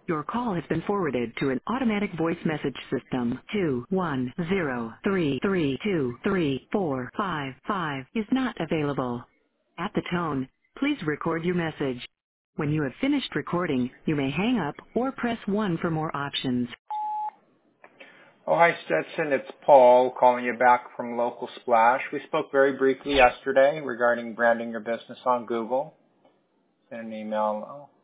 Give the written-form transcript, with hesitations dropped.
Your call has been forwarded to an automatic voice message system. 21033234555 is not available. At the tone, please record your message. When you have finished recording, you may hang up or press 1 for more options. Oh, hi, Stetson. It's Paul calling you back from Local Splash. We spoke very briefly yesterday regarding branding your business on Google. Send an email.